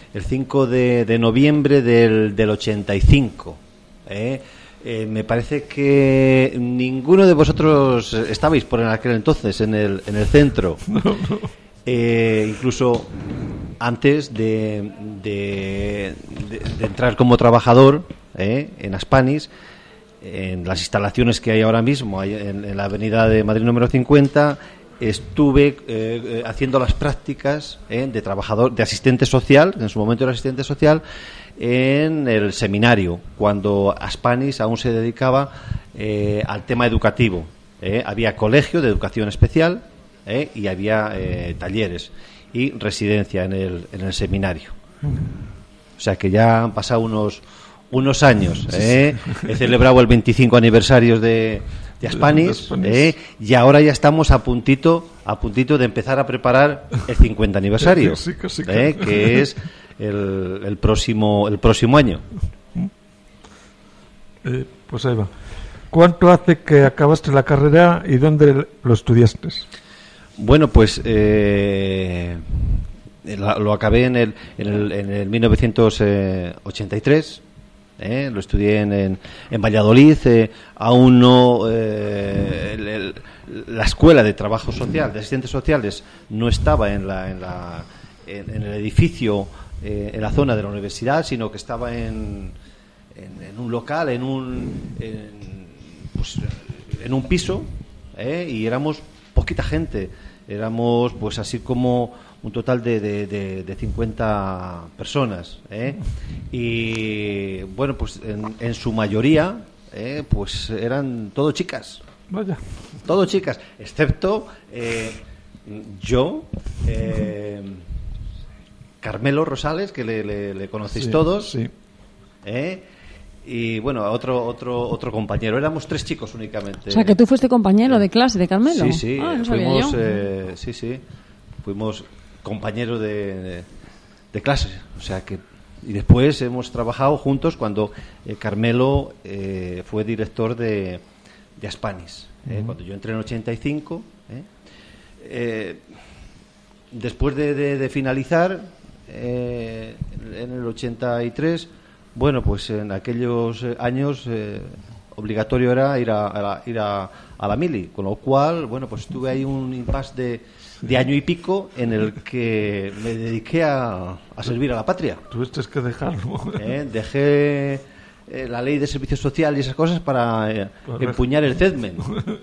el 5 de noviembre del 85. Me parece que ninguno de vosotros estabais por aquel entonces en el centro. No. Incluso antes de entrar como trabajador en Aspanis, en las instalaciones que hay ahora mismo en la avenida de Madrid número 50, estuve haciendo las prácticas de trabajador, de asistente social, en su momento era asistente social, en el seminario, cuando Aspanis aún se dedicaba al tema educativo. Había colegio de educación especial y había talleres y residencia en el seminario. O sea que ya han pasado unos años. He celebrado el 25 aniversario de Aspanis, y ahora ya estamos a puntito de empezar a preparar el 50 aniversario, que es el próximo año. Pues ahí va. ¿Cuánto hace que acabaste la carrera y dónde lo estudiaste? Bueno, pues lo acabé en el 1983. Lo estudié en Valladolid. Aún no la escuela de trabajo social, de asistentes sociales, no estaba en el edificio, en la zona de la universidad, sino que estaba en un local, en un piso, y éramos poquita gente. Éramos pues así como un total de 50 personas, y bueno, pues en su mayoría pues eran todo chicas. Vaya. Todo chicas, excepto yo, Carmelo Rosales, que le conocéis todos, sí. Y bueno, otro compañero. Éramos 3 chicos únicamente. O sea, que tú fuiste compañero de clase de Carmelo. Sí, No sabía yo. Fuimos compañeros de clase. O sea que, y después hemos trabajado juntos cuando Carmelo fue director de Aspanis. Cuando yo entré en el 85, después de finalizar en el 83, bueno, pues en aquellos años obligatorio era ir a la mili, con lo cual, bueno, pues tuve ahí un impasse de año y pico en el que me dediqué a servir a la patria. Tuviste que dejarlo. Dejé la ley de servicio social y esas cosas para empuñar el CEDMEN.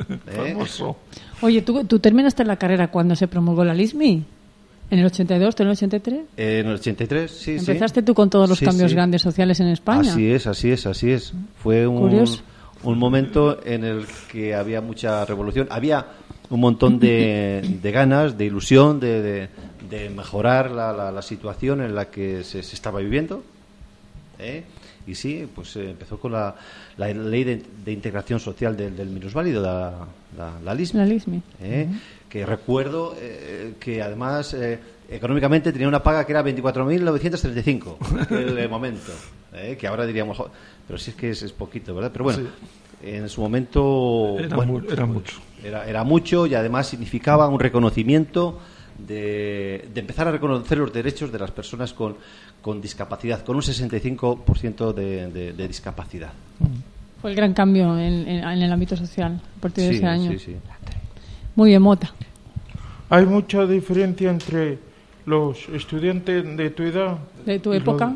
Oye, ¿tú terminaste la carrera cuando se promulgó la LISMI? ¿En el 82, tú en el 83? En el 83, sí. ¿Empezaste tú con todos los cambios grandes sociales en España? Así es. Fue un momento en el que había mucha revolución. Había un montón de ganas, de ilusión, de mejorar la situación en la que se estaba viviendo. Y sí, pues empezó con la ley de integración social del minusválido, la LISMI. La LISMI. Que recuerdo que además económicamente tenía una paga que era 24.935 en aquel momento, que ahora diríamos, pero sí es que es poquito, ¿verdad? Pero bueno, en su momento era mucho. Era mucho, y además significaba un reconocimiento de empezar a reconocer los derechos de las personas con discapacidad, con un 65% de discapacidad. Fue el gran cambio en el ámbito social a partir de ese año. Sí. Muy bien, Mota. ¿Hay mucha diferencia entre los estudiantes de tu edad? ¿De tu época?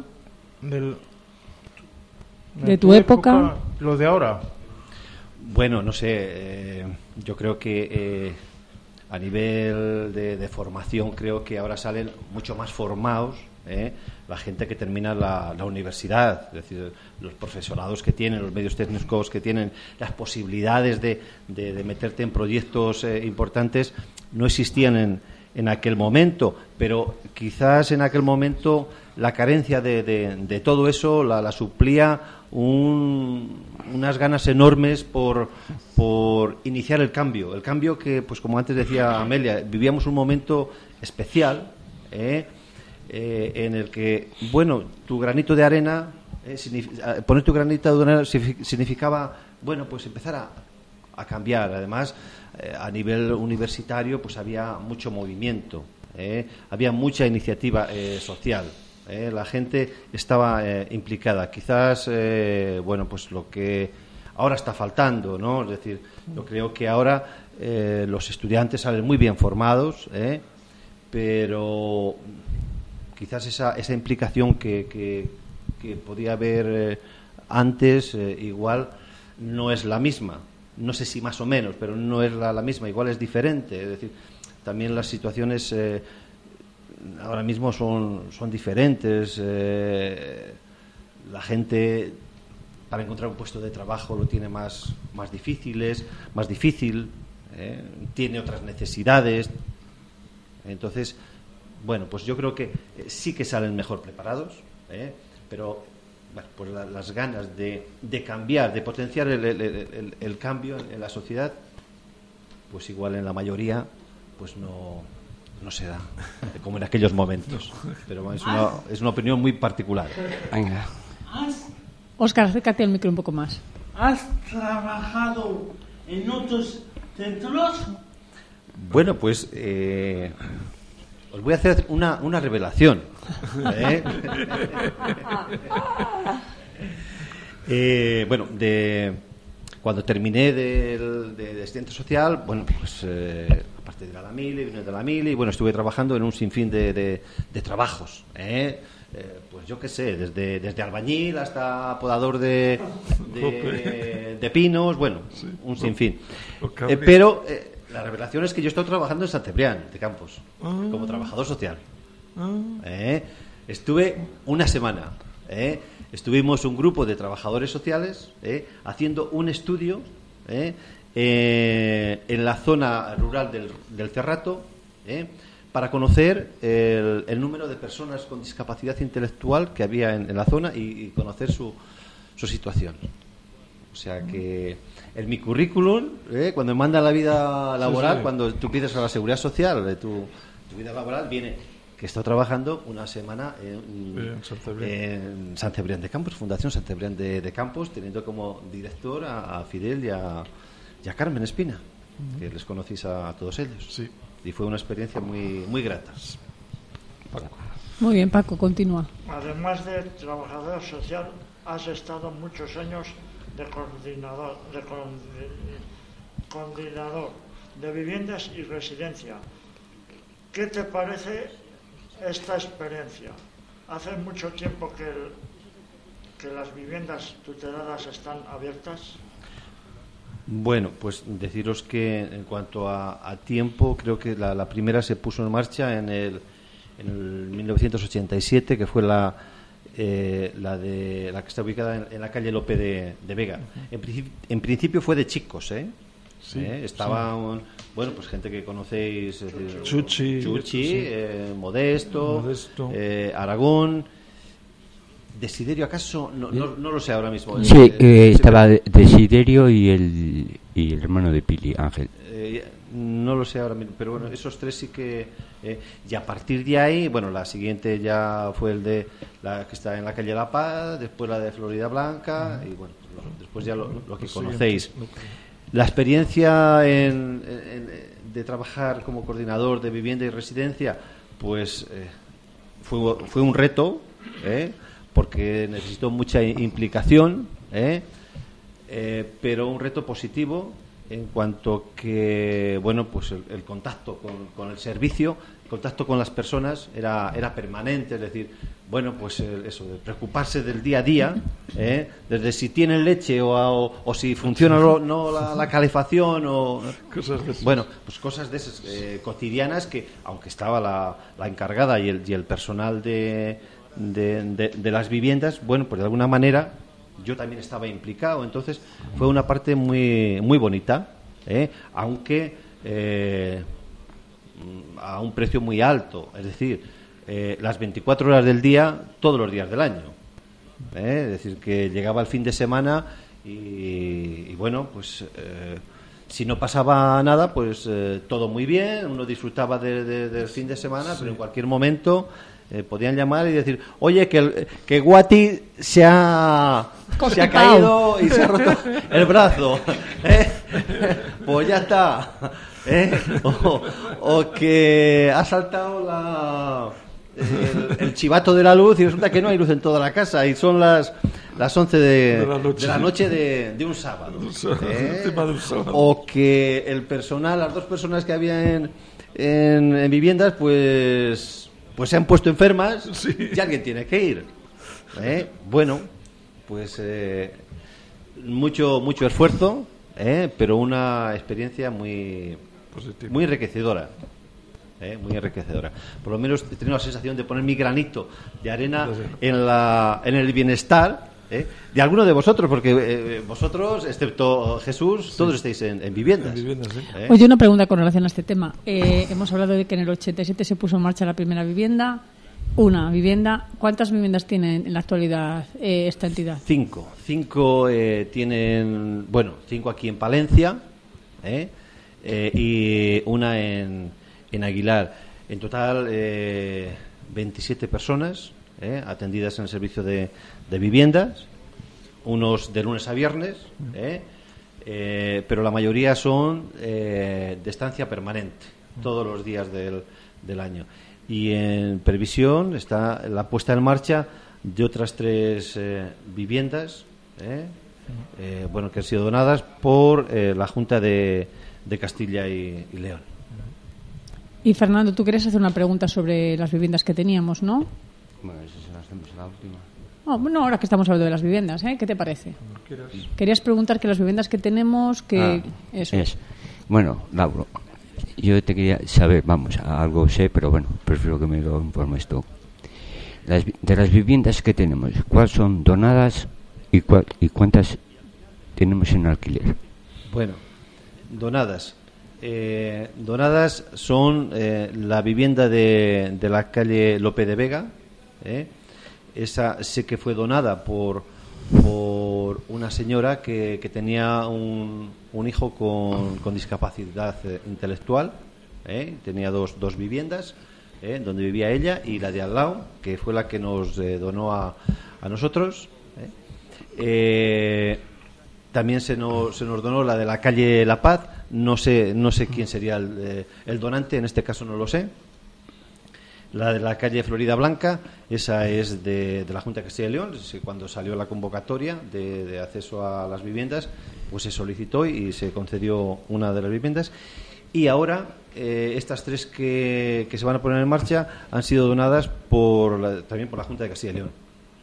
¿De tu época? ¿Lo de ahora? Bueno, no sé. Yo creo que a nivel de formación, creo que ahora salen mucho más formados la gente que termina la universidad, es decir, los profesorados que tienen, los medios técnicos que tienen, las posibilidades de meterte en proyectos importantes no existían en aquel momento, pero quizás en aquel momento la carencia de todo eso la suplía unas ganas enormes por iniciar el cambio que, pues como antes decía Amelia, vivíamos un momento especial, en el que, bueno, tu granito de arena, poner tu granito de arena significaba, bueno, pues empezar a cambiar. Además, a nivel universitario, pues había mucho movimiento, había mucha iniciativa social. La gente estaba implicada. Quizás, bueno, pues lo que ahora está faltando, ¿no? Es decir, yo creo que ahora los estudiantes salen muy bien formados, pero quizás esa implicación que podía haber antes, igual no es la misma. No sé si más o menos, pero no es la misma, igual es diferente. Es decir, también las situaciones ahora mismo son diferentes. La gente, para encontrar un puesto de trabajo, lo tiene más difícil, tiene otras necesidades. Entonces, bueno, pues yo creo que sí que salen mejor preparados, pero bueno, pues las ganas de cambiar, de potenciar el cambio en la sociedad, pues igual en la mayoría pues no se da, como en aquellos momentos. Pero es una opinión muy particular. Venga. Óscar, acércate al micro un poco más. ¿Has trabajado en otros centros? Bueno, pues os voy a hacer una revelación. Bueno, cuando terminé de asistente social, bueno, pues aparte de ir a la mili, vine de la mili, bueno, estuve trabajando en un sinfín de trabajos, pues yo qué sé, desde albañil hasta podador de pinos, bueno, un sinfín. Pero la revelación es que yo estoy trabajando en Sant Cebrián de Campos como trabajador social. Estuve una semana. Estuvimos un grupo de trabajadores sociales haciendo un estudio en la zona rural del Cerrato, para conocer el número de personas con discapacidad intelectual que había en la zona y conocer su situación. O sea que en mi currículum, cuando me mandan la vida laboral, cuando tú pides a la seguridad social de tu vida laboral, viene que he estado trabajando una semana en Sant Cebrián de Campos, Fundación Sant Cebrián de Campos, teniendo como director a Fidel y a Carmen Espina, que les conocís a todos ellos. Sí. Y fue una experiencia muy, muy grata. Muy bien, Paco, continúa. Además de trabajador social, has estado muchos años de coordinador de viviendas y residencia. ¿Qué te parece esta experiencia? ¿Hace mucho tiempo que las viviendas tuteladas están abiertas? Bueno, pues deciros que en cuanto a tiempo, creo que la primera se puso en marcha en el 1987, que fue la que está ubicada en la calle Lope de Vega. En principio fue de chicos, Sí, estaban, bueno, pues gente que conocéis, Chuchi, Modesto. Aragón. Desiderio, ¿acaso? No lo sé ahora mismo. Sí, estaba Desiderio y el hermano de Pili, Ángel. No lo sé ahora mismo, pero bueno, esos tres sí que... y a partir de ahí, bueno, la siguiente ya fue el de la que está en la calle La Paz, después la de Florida Blanca, y bueno, después ya lo que conocéis. La experiencia de trabajar como coordinador de vivienda y residencia, pues fue un reto, porque necesitó mucha implicación, pero un reto positivo en cuanto que, bueno, pues el contacto con el servicio, el contacto con las personas era permanente, es decir, bueno, pues eso de preocuparse del día a día, desde si tienen leche o si funciona o no la calefacción, o cosas de esas. Bueno, pues cosas de esas cotidianas, que aunque estaba la encargada y el personal de las viviendas, bueno, pues de alguna manera yo también estaba implicado. Entonces fue una parte muy, muy bonita, aunque a un precio muy alto, es decir, las 24 horas del día, todos los días del año, es decir, que llegaba el fin de semana y bueno, pues si no pasaba nada, pues todo muy bien, uno disfrutaba del fin de semana, pero en cualquier momento podían llamar y decir, oye, que Guati se ha caído y se ha roto el brazo, pues ya está, o que ha saltado el chivato de la luz y resulta que no hay luz en toda la casa y son las 11 de la noche de un sábado. Encima de un sábado. O que el personal, las 2 personas que había en viviendas, pues se han puesto enfermas y alguien tiene que ir. Bueno, pues mucho esfuerzo, pero una experiencia muy enriquecedora. Muy enriquecedora. Por lo menos he tenido la sensación de poner mi granito de arena en el bienestar de alguno de vosotros, porque vosotros, excepto Jesús, todos estáis en viviendas. Oye, una pregunta con relación a este tema. Hemos hablado de que en el 87 se puso en marcha la primera vivienda. Una vivienda. ¿Cuántas viviendas tiene en la actualidad esta entidad? 5. 5 tienen, 5 aquí en Palencia y una en Aguilar. En total 27 personas atendidas en el servicio de viviendas, unos de lunes a viernes, pero la mayoría son de estancia permanente, todos los días del año. Y en previsión está la puesta en marcha de otras 3 viviendas que han sido donadas por la Junta de Castilla y León. Y Fernando, tú querías hacer una pregunta sobre las viviendas que teníamos, ¿no? Bueno, eso se las hacemos a la última. Bueno, ahora que estamos hablando de las viviendas, ¿qué te parece? Querías preguntar que las viviendas que tenemos, eso. Bueno, Lauro, yo te quería saber, algo sé, pero bueno, prefiero que me lo informes tú. De las viviendas que tenemos, ¿cuáles son donadas y cuántas tenemos en alquiler? Bueno, donadas. Donadas son la vivienda de la calle Lope de Vega. Esa sé que fue donada por una señora que tenía un hijo con discapacidad intelectual. Tenía dos viviendas donde vivía ella y la de al lado, que fue la que nos donó a nosotros. También se nos donó la de la calle La Paz. No sé quién sería el donante, en este caso no lo sé. La de la calle Florida Blanca, esa es de la Junta de Castilla y León. Cuando salió la convocatoria de acceso a las viviendas, pues se solicitó y se concedió una de las viviendas. Y ahora estas 3 que se van a poner en marcha han sido donadas también por la Junta de Castilla y León.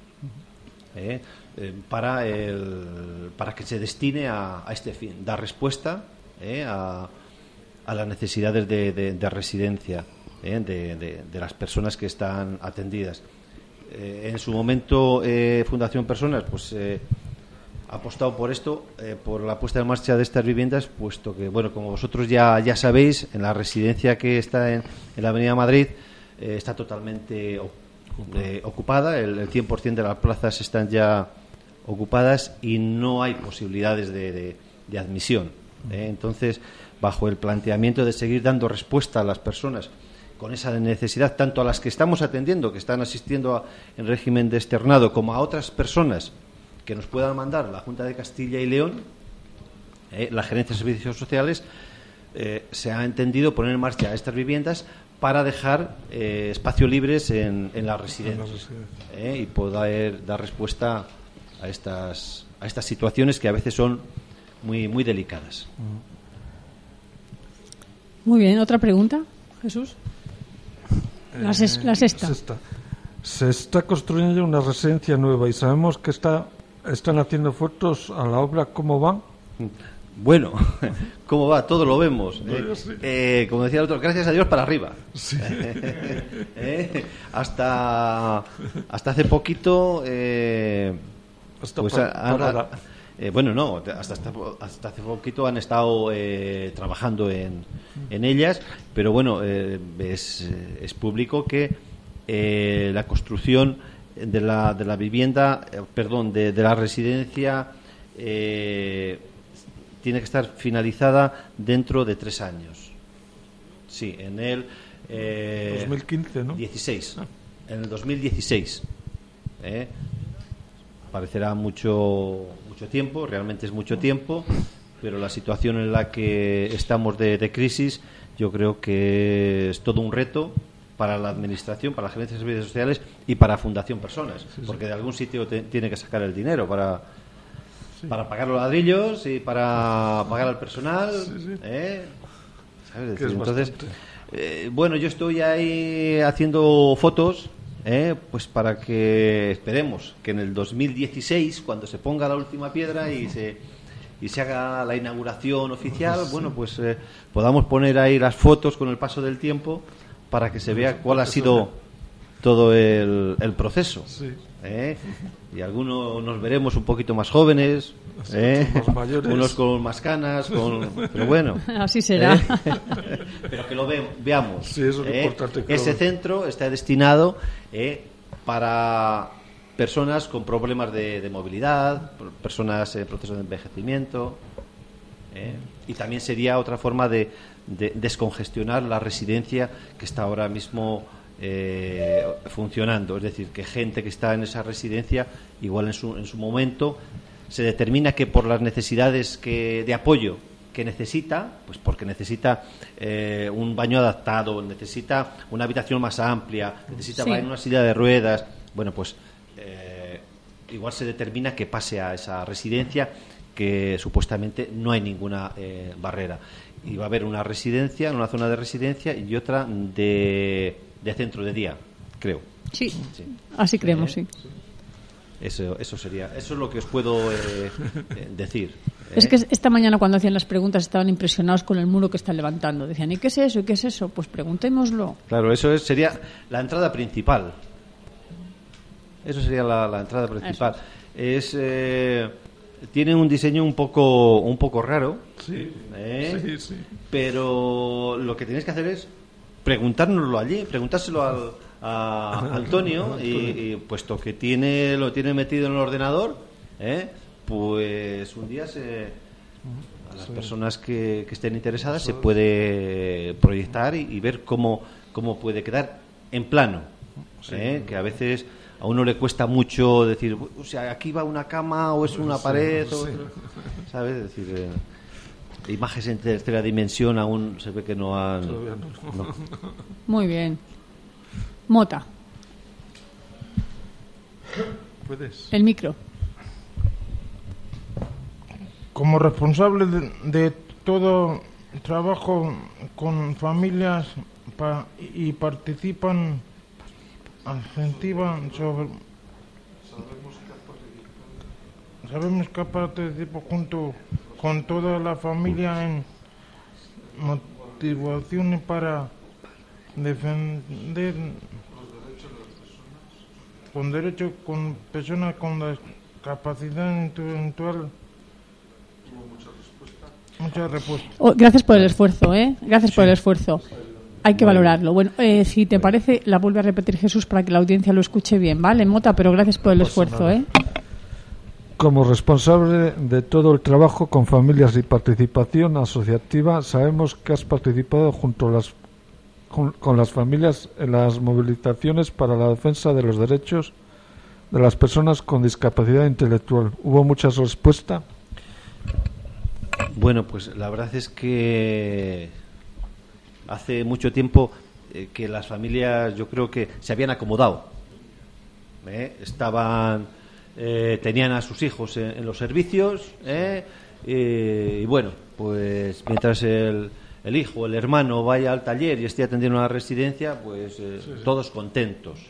Para que se destine a este fin, dar respuesta a las necesidades de residencia de las personas que están atendidas. En su momento Fundación Personas ha apostado por esto, por la puesta en marcha de estas viviendas, puesto que, como vosotros ya sabéis, en la residencia que está en la Avenida Madrid está totalmente ocupada, el 100% de las plazas están ya ocupadas y no hay posibilidades de admisión. Entonces, bajo el planteamiento de seguir dando respuesta a las personas con esa necesidad, tanto a las que estamos atendiendo, que están asistiendo en régimen de externado, como a otras personas que nos puedan mandar la Junta de Castilla y León, la Gerencia de Servicios Sociales, se ha entendido poner en marcha estas viviendas para dejar espacios libres en las residencias y poder dar respuesta a estas situaciones que a veces son muy delicadas. Muy bien, ¿otra pregunta, Jesús? La sexta. Se está construyendo una residencia nueva y sabemos que están haciendo fotos a la obra. ¿Cómo van? Bueno, ¿cómo va? Todo lo vemos. Como decía el otro, gracias a Dios para arriba. Sí. Hasta hace poquito... hasta hace poquito han estado trabajando en ellas, pero bueno, es público que la construcción de la vivienda, de la residencia tiene que estar finalizada dentro de 3 años. Sí, en el 2015, ¿no? 16. En el 2016. Parecerá mucho tiempo, realmente es mucho tiempo, pero la situación en la que estamos de crisis, yo creo que es todo un reto para la administración, para la gerencia de servicios sociales y para Fundación Personas, porque de algún sitio tiene que sacar el dinero para pagar los ladrillos y para pagar al personal. ¿Sabes? Decir, entonces, bueno, yo estoy ahí haciendo fotos, pues para que esperemos que en el 2016, cuando se ponga la última piedra y se haga la inauguración oficial, bueno, pues podamos poner ahí las fotos con el paso del tiempo para que se vea cuál ha sido todo el proceso. Y algunos nos veremos un poquito más jóvenes, más mayores, unos con más canas, pero bueno, así será. Pero que lo veamos. Sí, eso es importante. Ese centro está destinado para personas con problemas de movilidad, personas en proceso de envejecimiento, y también sería otra forma de descongestionar la residencia que está ahora mismo funcionando. Es decir, que gente que está en esa residencia, igual en su momento, se determina que por las necesidades de apoyo que necesita, pues porque necesita un baño adaptado, necesita una habitación más amplia, necesita en una silla de ruedas, bueno, pues igual se determina que pase a esa residencia, que supuestamente no hay ninguna barrera. Y va a haber una residencia, una zona de residencia y otra de centro de día, creo. Sí. Así creemos, sí. Eso es lo que os puedo decir. Es que esta mañana cuando hacían las preguntas estaban impresionados con el muro que están levantando. Decían, ¿y qué es eso? ¿Y qué es eso? Pues preguntémoslo. Claro, eso sería la entrada principal. Eso sería la entrada principal. Tiene un diseño un poco raro. Sí. Pero lo que tenéis que hacer es preguntárnoslo allí, preguntárselo a Antonio, y puesto que lo tiene metido en el ordenador, pues un día a las personas que estén interesadas se puede proyectar y ver cómo puede quedar en plano, que a veces a uno le cuesta mucho decir, o sea, aquí va una cama o es una pared, ¿sabes? Es decir, imágenes en tercera dimensión aún se ve que no han... No. Muy bien. Mota. ¿Puedes? El micro. Como responsable de todo trabajo con familias y participan, incentivan sobre... Sabemos que participo junto con toda la familia en motivaciones para defender con derechos con personas con discapacidad intelectual. Muchas respuestas. Gracias por el esfuerzo, Gracias por el esfuerzo. Hay que valorarlo. Bueno, si te parece, la vuelve a repetir Jesús para que la audiencia lo escuche bien, ¿vale, Mota? Pero gracias por el esfuerzo, Como responsable de todo el trabajo con familias y participación asociativa, sabemos que has participado junto con las familias en las movilizaciones para la defensa de los derechos de las personas con discapacidad intelectual. ¿Hubo mucha respuesta? Bueno, pues la verdad es que hace mucho tiempo que las familias, yo creo que se habían acomodado. Tenían a sus hijos en los servicios, y bueno, pues mientras el hijo, el hermano vaya al taller y esté atendiendo a la residencia, pues todos contentos.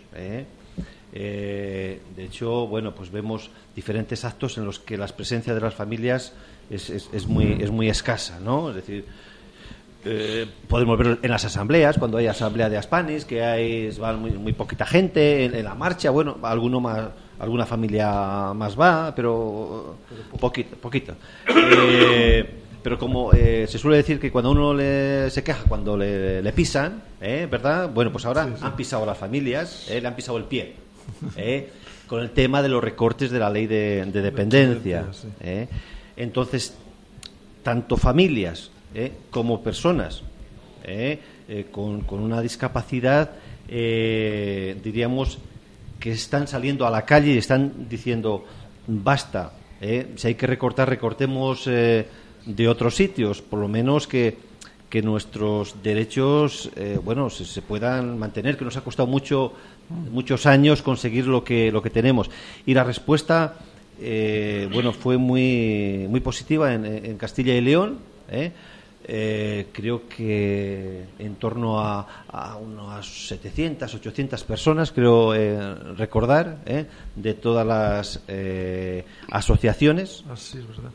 De hecho, bueno, pues vemos diferentes actos en los que la presencia de las familias es muy escasa, ¿no? Es decir, podemos ver en las asambleas, cuando hay asamblea de Aspanis, que va muy poquita gente en la marcha. Bueno, alguna familia más va, pero poquito. Pero como se suele decir que cuando uno se queja cuando le pisan, ¿verdad? Bueno, pues ahora han pisado las familias, le han pisado el pie, con el tema de los recortes de la ley de dependencia. Entonces, tanto familias como personas con una discapacidad, diríamos que están saliendo a la calle y están diciendo basta, si hay que recortar, recortemos de otros sitios, por lo menos que que nuestros derechos se puedan mantener, que nos ha costado muchos años conseguir lo que tenemos. Y la respuesta fue muy positiva en Castilla y León. Creo que en torno a unas 700, 800 personas, creo recordar, de todas las asociaciones. Así es verdad.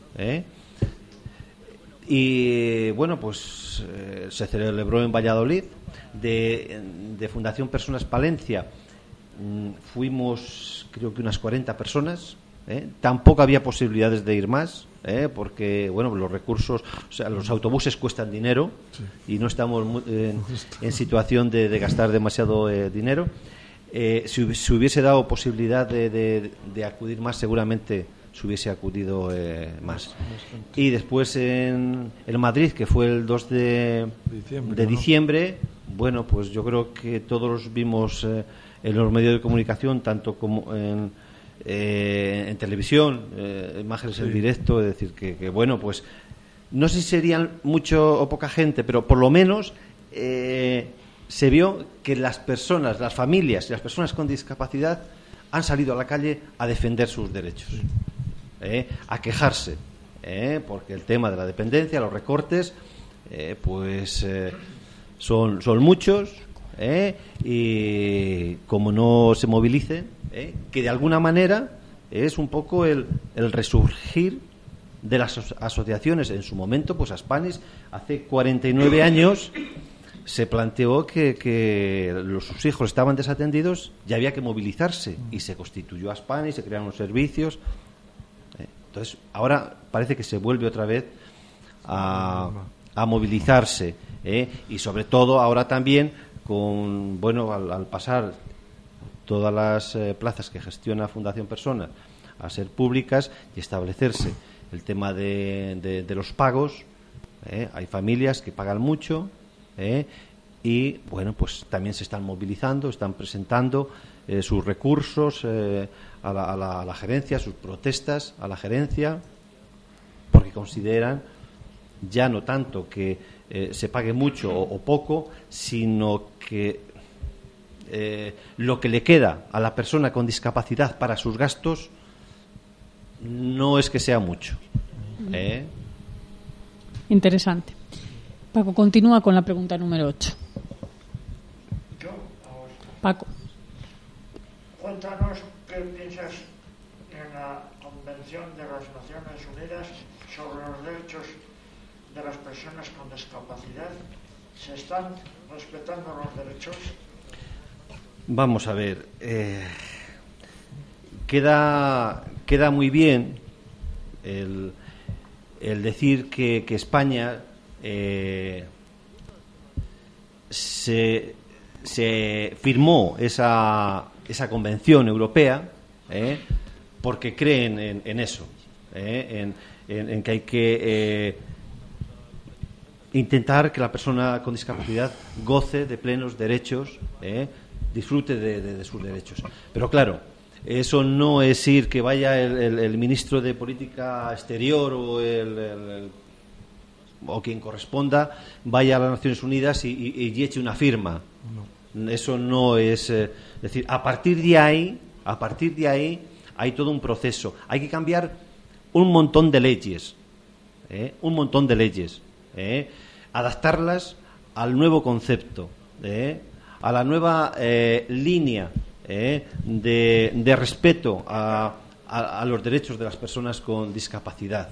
Y se celebró en Valladolid. De Fundación Personas Palencia fuimos, creo que unas 40 personas. Tampoco había posibilidades de ir más, porque los recursos, o sea, los autobuses cuestan dinero, sí, y no estamos en situación de gastar demasiado dinero. Si hubiese dado posibilidad de acudir más, seguramente se hubiese acudido más. Y después en Madrid, que fue el 2 de diciembre, pues yo creo que todos vimos en los medios de comunicación, tanto como en televisión, imágenes en directo, es decir, que pues no sé si serían mucho o poca gente, pero por lo menos se vio que las personas, las familias y las personas con discapacidad han salido a la calle a defender sus derechos, a quejarse, porque el tema de la dependencia, los recortes, son muchos, y como no se movilicen, que de alguna manera es un poco el resurgir de las asociaciones. En su momento, pues Aspanis, hace 49 años, se planteó que sus hijos estaban desatendidos y había que movilizarse, y se constituyó Aspanis, se crearon los servicios. Entonces, ahora parece que se vuelve otra vez a movilizarse, y sobre todo ahora también al pasar todas las plazas que gestiona Fundación Personas a ser públicas y establecerse el tema de los pagos, hay familias que pagan mucho, y pues también se están movilizando, están presentando sus recursos a la gerencia, sus protestas a la gerencia, porque consideran ya no tanto que se pague mucho o poco, sino que lo que le queda a la persona con discapacidad para sus gastos no es que sea mucho. Interesante. Paco, continúa con la pregunta número 8. Yo, Paco. Cuéntanos qué piensas en la Convención de las Naciones Unidas sobre los derechos de las personas con discapacidad. ¿Se están respetando los derechos? Vamos a ver, queda muy bien el decir que España se firmó esa convención europea, porque creen en eso, en que hay que intentar que la persona con discapacidad goce de plenos derechos, disfrute de sus derechos. Pero claro, eso no es ir que vaya el ministro de Política Exterior o quien corresponda, vaya a las Naciones Unidas y eche una firma. No. Eso no es... decir, a partir de ahí hay todo un proceso. Hay que cambiar un montón de leyes, adaptarlas al nuevo concepto, a la nueva línea de respeto a los derechos de las personas con discapacidad.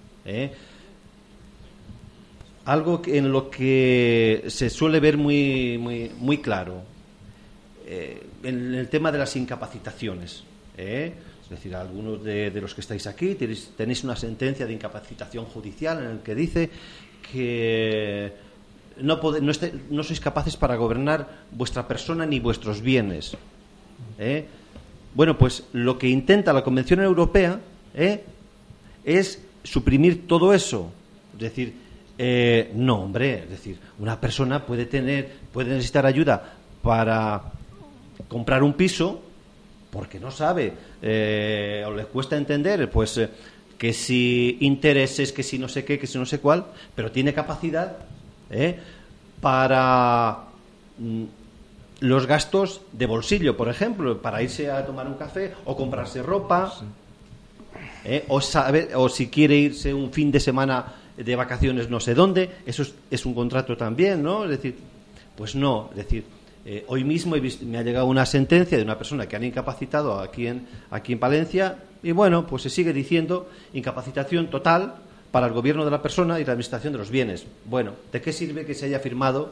Algo en lo que se suele ver muy claro, en el tema de las incapacitaciones. Es decir, algunos de los que estáis aquí tenéis una sentencia de incapacitación judicial en el que dice que no sois capaces para gobernar vuestra persona ni vuestros bienes. Bueno, pues lo que intenta la Convención Europea es suprimir todo eso. Es decir, no, hombre, es decir, una persona puede necesitar ayuda para comprar un piso porque no sabe, o le cuesta entender, pues que si intereses, que si no sé qué, que si no sé cuál, pero tiene capacidad para los gastos de bolsillo, por ejemplo, para irse a tomar un café o comprarse ropa, o si quiere irse un fin de semana de vacaciones no sé dónde, eso es un contrato también, ¿no? Es decir, pues no, es decir, hoy mismo me ha llegado una sentencia de una persona que han incapacitado aquí en Palencia, y bueno, pues se sigue diciendo incapacitación total para el gobierno de la persona y la administración de los bienes. Bueno, ¿de qué sirve que se haya firmado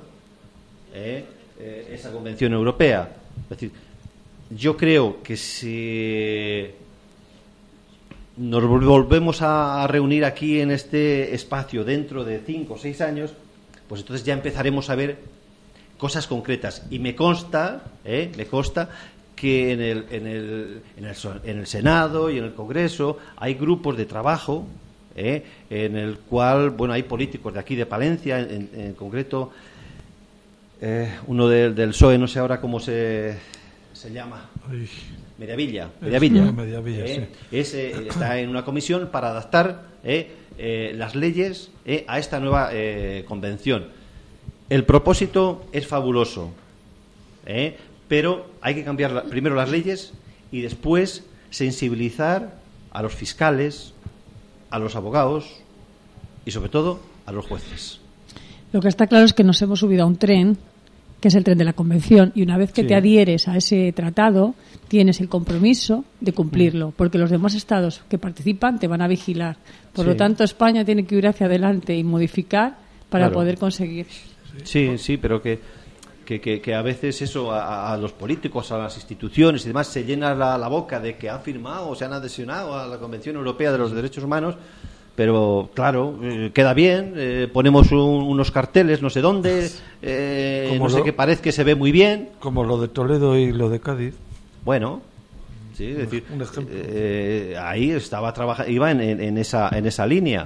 esa convención europea? Es decir, yo creo que si nos volvemos a reunir aquí en este espacio dentro de 5 o 6 años, pues entonces ya empezaremos a ver cosas concretas. Y me consta que en el Senado y en el Congreso hay grupos de trabajo en el cual, bueno, hay políticos de aquí de Palencia, en concreto uno del PSOE, no sé ahora cómo se llama. Mediavilla, sí. Está en una comisión para adaptar las leyes a esta nueva convención. El propósito es fabuloso, pero hay que cambiar primero las leyes y después sensibilizar a los fiscales, a los abogados y sobre todo a los jueces. Lo que está claro es que nos hemos subido a un tren, que es el tren de la Convención, y una vez que te adhieres a ese tratado, tienes el compromiso de cumplirlo, porque los demás estados que participan te van a vigilar. Por lo tanto, España tiene que ir hacia adelante y modificar para poder conseguir. Sí, pero que a veces eso a los políticos, a las instituciones y demás se llena la boca de que han firmado o se han adhesionado a la Convención Europea de los Derechos Humanos. Pero claro, queda bien, ponemos unos carteles no sé dónde, no sé qué, parece que se ve muy bien. Como lo de Toledo y lo de Cádiz. Bueno, sí, es decir, un ejemplo. Ahí estaba iba en esa línea.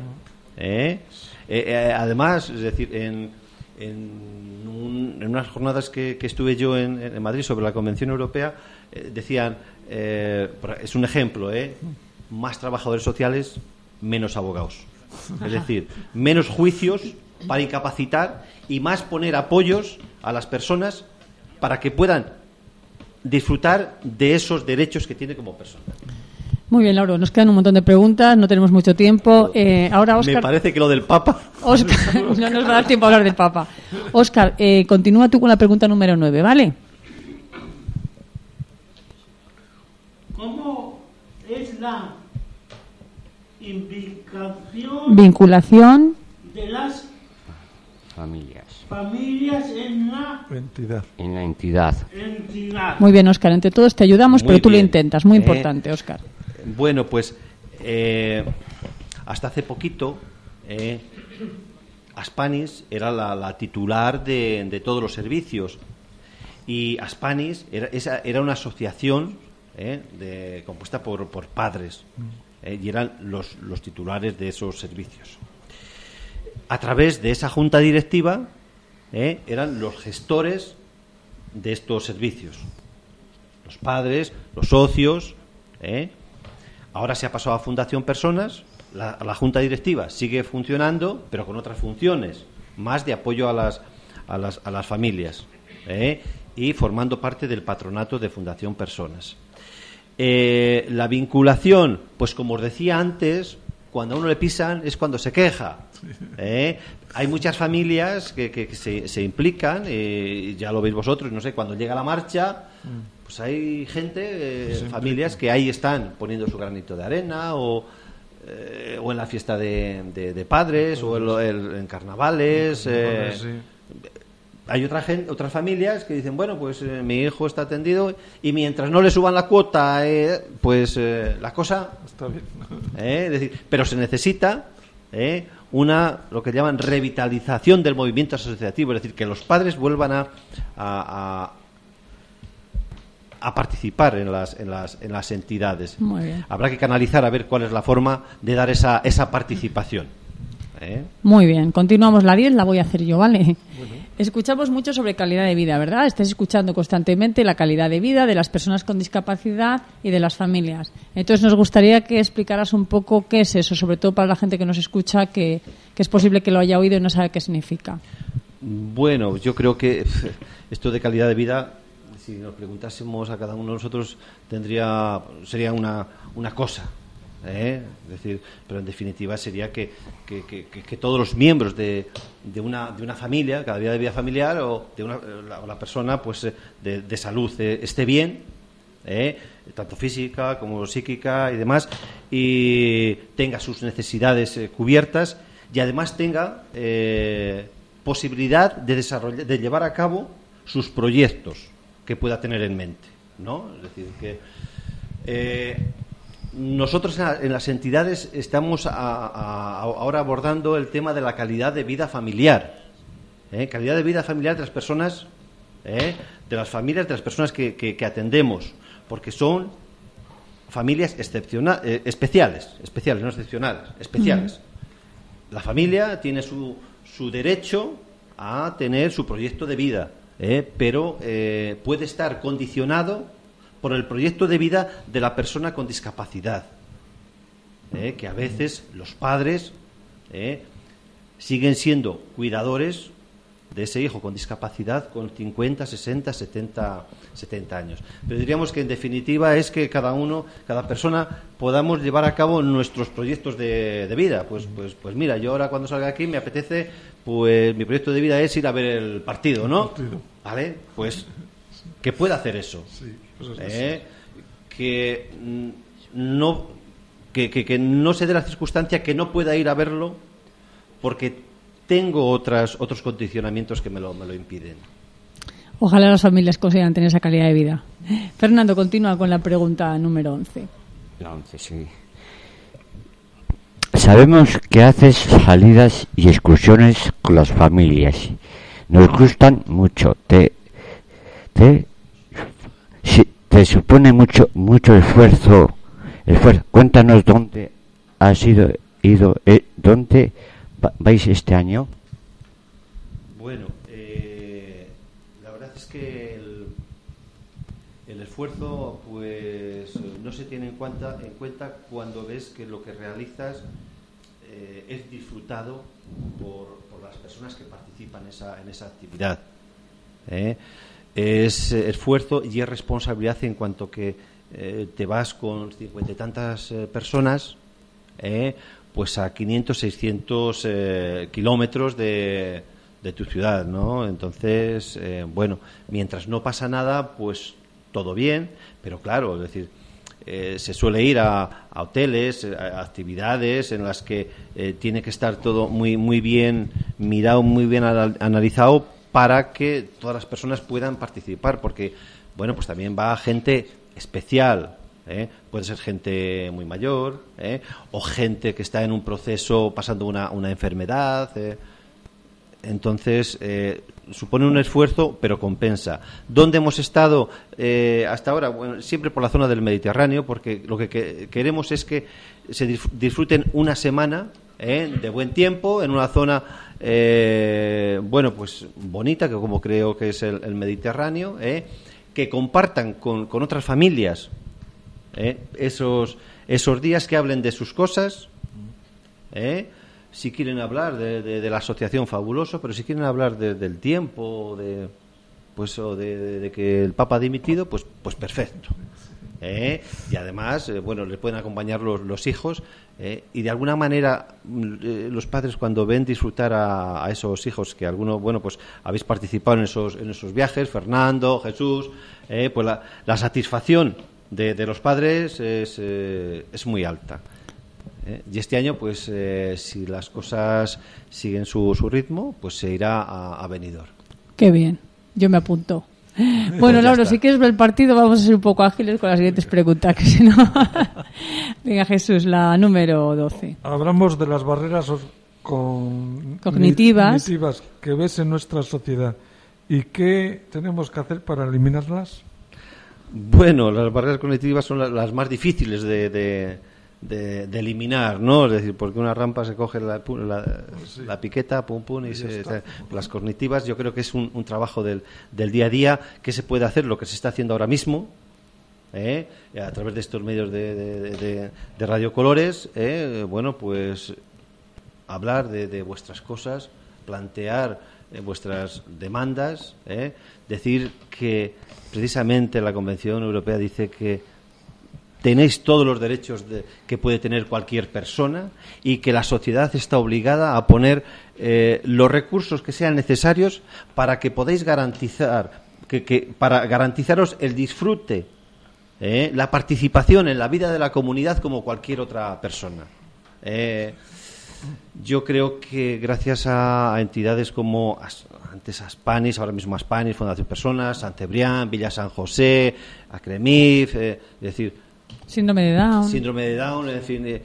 Además, es decir, en unas jornadas que estuve yo en Madrid sobre la Convención Europea, decían, es un ejemplo, más trabajadores sociales, menos abogados. Es decir, menos juicios para incapacitar y más poner apoyos a las personas para que puedan disfrutar de esos derechos que tiene como persona. Muy bien, Lauro, nos quedan un montón de preguntas, no tenemos mucho tiempo. Ahora, Óscar... Me parece que lo del Papa... Óscar, no nos va a dar tiempo a hablar del Papa. Óscar, continúa tú con la pregunta número 9, ¿vale? ¿Cómo es la vinculación de las familias en la entidad? Muy bien, Óscar, entre todos te ayudamos, pero tú lo intentas, muy importante, Óscar. Bueno, pues hasta hace poquito Aspanis era la titular de todos los servicios, y Aspanis era una asociación compuesta por padres, y eran los titulares de esos servicios. A través de esa junta directiva eran los gestores de estos servicios, los padres, los socios. Ahora se ha pasado a Fundación Personas. La junta directiva sigue funcionando, pero con otras funciones, más de apoyo a las familias, y formando parte del patronato de Fundación Personas. La vinculación, pues como os decía antes, cuando a uno le pisan es cuando se queja. Hay muchas familias que se implican, ya lo veis vosotros, no sé, cuando llega la marcha, pues hay gente, familias que ahí están poniendo su granito de arena, o en la fiesta de padres, o en carnavales. Hay otras familias que dicen, bueno, pues mi hijo está atendido y mientras no le suban la cuota, pues la cosa está bien. Es decir, pero se necesita lo que llaman revitalización del movimiento asociativo, es decir, que los padres vuelvan a participar en las entidades. Muy bien. Habrá que canalizar a ver cuál es la forma de dar esa participación. Muy bien, continuamos la 10, la voy a hacer yo, ¿vale? Bueno. Escuchamos mucho sobre calidad de vida, ¿verdad? Estáis escuchando constantemente la calidad de vida de las personas con discapacidad y de las familias. Entonces nos gustaría que explicaras un poco qué es eso, sobre todo para la gente que nos escucha, que es posible que lo haya oído y no sabe qué significa. Bueno, yo creo que esto de calidad de vida, si nos preguntásemos a cada uno de nosotros, sería una cosa. Es decir, pero en definitiva sería que todos los miembros de una familia, calidad de vida familiar o la persona pues de salud esté bien, tanto física como psíquica y demás, y tenga sus necesidades cubiertas y además tenga posibilidad de llevar a cabo sus proyectos que pueda tener en mente, ¿no? Es decir, que nosotros en las entidades estamos ahora abordando el tema de la calidad de vida familiar. Calidad de vida familiar de las personas, de las familias, de las personas que atendemos, porque son familias especiales, no excepcionales, especiales. La familia tiene su derecho a tener su proyecto de vida, pero puede estar condicionado por el proyecto de vida de la persona con discapacidad, que a veces los padres siguen siendo cuidadores de ese hijo con discapacidad con 50, 60, 70 años. Pero diríamos que en definitiva es que cada persona podamos llevar a cabo nuestros proyectos de vida. Pues mira, yo ahora cuando salga aquí me apetece, pues mi proyecto de vida es ir a ver el partido, ¿no? ¿Vale? Pues que pueda hacer eso. Sí. Que no se dé la circunstancia que no pueda ir a verlo porque tengo otros condicionamientos que me lo impiden. Ojalá las familias consigan tener esa calidad de vida. Fernando, continúa con la pregunta número 11. La 11, sí. Sabemos que haces salidas y excursiones con las familias. Nos gustan mucho. Te supone mucho esfuerzo. Cuéntanos dónde has ido, dónde vais este año. Bueno, la verdad es que el esfuerzo pues no se tiene en cuenta cuando ves que lo que realizas es disfrutado por las personas que participan en esa actividad. Es esfuerzo y es responsabilidad en cuanto que te vas con 50 y tantas personas pues a 500, 600 kilómetros de tu ciudad, ¿no? Entonces, bueno, mientras no pasa nada, pues todo bien, pero claro, es decir, se suele ir a hoteles, a actividades en las que tiene que estar todo muy bien mirado, muy bien analizado para que todas las personas puedan participar, porque, bueno, pues también va gente especial, puede ser gente muy mayor, o gente que está en un proceso pasando una enfermedad, entonces supone un esfuerzo, pero compensa. ¿Dónde hemos estado hasta ahora? Bueno, siempre por la zona del Mediterráneo, porque lo que queremos es que se disfruten una semana de buen tiempo en una zona bueno, pues bonita, que como creo que es el Mediterráneo, que compartan con otras familias esos días, que hablen de sus cosas, si quieren hablar de la asociación, fabuloso, pero si quieren hablar del tiempo, de que el Papa ha dimitido, pues perfecto. Y además, bueno, les pueden acompañar los hijos, y de alguna manera los padres, cuando ven disfrutar a esos hijos, que algunos, bueno, pues habéis participado en esos viajes, Fernando, Jesús, pues la satisfacción de los padres es muy alta. Y este año, pues si las cosas siguen su ritmo, pues se irá a Benidorm. Qué bien, yo me apunto. Bueno, Laura, si quieres ver el partido, vamos a ser un poco ágiles con las siguientes preguntas, que si no... Venga, Jesús, la número 12. Hablamos de las barreras cognitivas que ves en nuestra sociedad. ¿Y qué tenemos que hacer para eliminarlas? Bueno, las barreras cognitivas son las más difíciles de de eliminar, ¿no? Es decir, porque una rampa se coge la piqueta, pum, pum, y las cognitivas. Yo creo que es un trabajo del día a día que se puede hacer, lo que se está haciendo ahora mismo, a través de estos medios de radiocolores, bueno, pues hablar de vuestras cosas, plantear vuestras demandas, decir que precisamente la Convención Europea dice que tenéis todos los derechos que puede tener cualquier persona y que la sociedad está obligada a poner los recursos que sean necesarios para que podáis garantizar, para garantizaros el disfrute, la participación en la vida de la comunidad como cualquier otra persona. Yo creo que gracias a entidades como antes Aspanis, ahora mismo Aspanis, Fundación Personas, Sant Cebrián, Villa San José, Acremif, es decir, Síndrome de Down, en fin,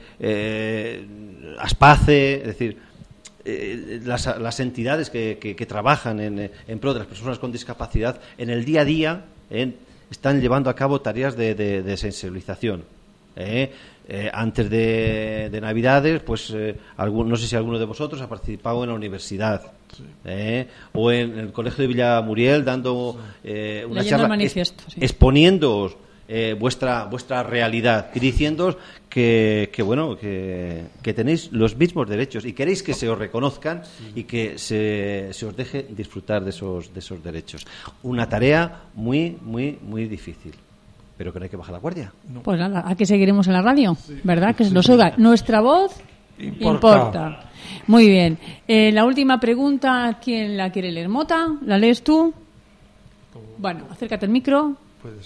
Aspace, es decir, las entidades que trabajan en pro de las personas con discapacidad en el día a día están llevando a cabo tareas de sensibilización. Antes de Navidades, pues no sé si alguno de vosotros ha participado en la universidad, sí, o en el Colegio de Villamuriel dando una charla exponiéndoos vuestra realidad y diciéndoos que tenéis los mismos derechos y queréis que se os reconozcan, sí, y que se os deje disfrutar de esos derechos. Una tarea muy, muy, muy difícil, pero que no hay que bajar la guardia. No. Pues nada, aquí seguiremos en la radio, sí, ¿verdad? Que se nos oiga. Nuestra voz importa. Muy bien. La última pregunta, ¿quién la quiere leer? ¿Mota? ¿La lees tú? Bueno, acércate al micro. Puedes,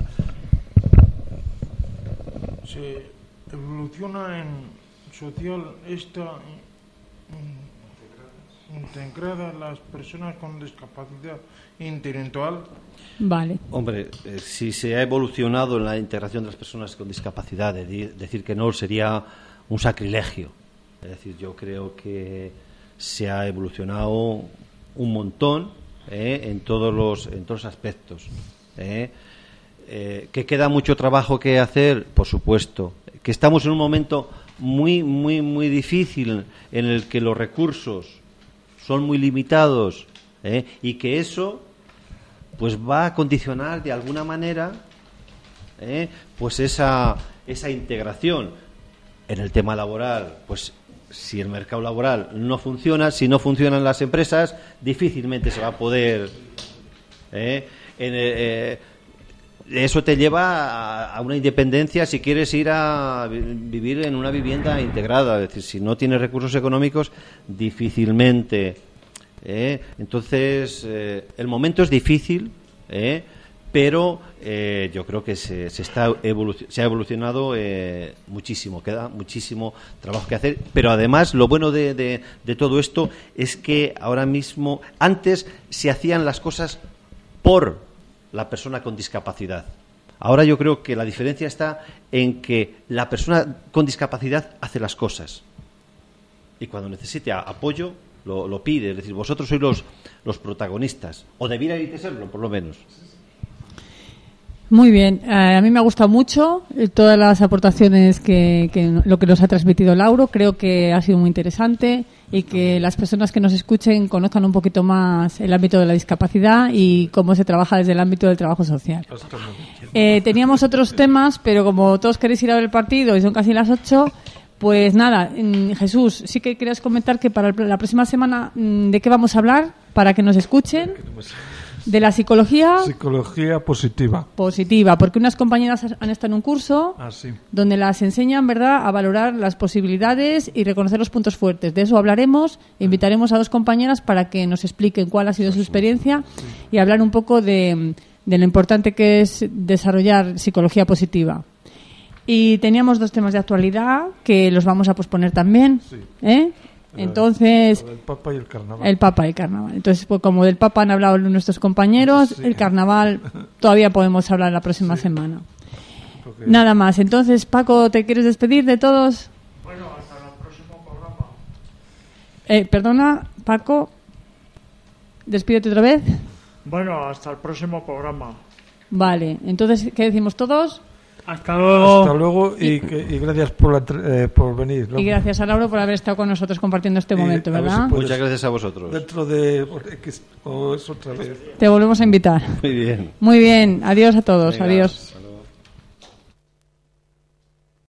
se evoluciona en social esta integrada las personas con discapacidad intelectual. Vale. Hombre, si se ha evolucionado en la integración de las personas con discapacidad, decir que no sería un sacrilegio. Es decir, yo creo que se ha evolucionado un montón en todos los aspectos. Que queda mucho trabajo que hacer, por supuesto. Que estamos en un momento muy, muy, muy difícil en el que los recursos son muy limitados, y que eso pues va a condicionar de alguna manera pues esa integración. En el tema laboral, pues si el mercado laboral no funciona, si no funcionan las empresas, difícilmente se va a poder eso te lleva a una independencia si quieres ir a vivir en una vivienda integrada. Es decir, si no tienes recursos económicos, difícilmente. Entonces, el momento es difícil, pero yo creo que se ha evolucionado muchísimo. Queda muchísimo trabajo que hacer. Pero además, lo bueno de todo esto es que ahora mismo, antes se hacían las cosas por la persona con discapacidad. Ahora yo creo que la diferencia está en que la persona con discapacidad hace las cosas y cuando necesite apoyo lo pide. Es decir, vosotros sois los protagonistas, o debierais de serlo, por lo menos. Muy bien, a mí me ha gustado mucho todas las aportaciones lo que nos ha transmitido Lauro. Creo que ha sido muy interesante y que las personas que nos escuchen conozcan un poquito más el ámbito de la discapacidad y cómo se trabaja desde el ámbito del trabajo social. Teníamos otros temas, pero como todos queréis ir a ver el partido y son casi las 8, pues nada, Jesús, sí que querías comentar que para la próxima semana, ¿de qué vamos a hablar? Para que nos escuchen. De la psicología positiva, porque unas compañeras han estado en un curso donde las enseñan, ¿verdad?, a valorar las posibilidades y reconocer los puntos fuertes. De eso hablaremos. Invitaremos a dos compañeras para que nos expliquen cuál ha sido su experiencia y hablar un poco de lo importante que es desarrollar psicología positiva. Y teníamos dos temas de actualidad que los vamos a posponer también, Entonces, el Papa y el Carnaval. El Papa y el Carnaval. Entonces, pues como del Papa han hablado nuestros compañeros, el Carnaval todavía podemos hablar la próxima semana. Okay. Nada más. Entonces, Paco, ¿te quieres despedir de todos? Bueno, hasta el próximo programa. Perdona, Paco, despídete otra vez. Bueno, hasta el próximo programa. Vale. Entonces, ¿qué decimos todos? Hasta luego. Hasta luego y gracias por venir. Y gracias a Lauro por haber estado con nosotros compartiendo este momento, a ver si ¿verdad? puedes, Muchas gracias a vosotros. dentro de X o es otra vez. Te volvemos a invitar. Muy bien. Muy bien. Adiós a todos. Venga, Adiós.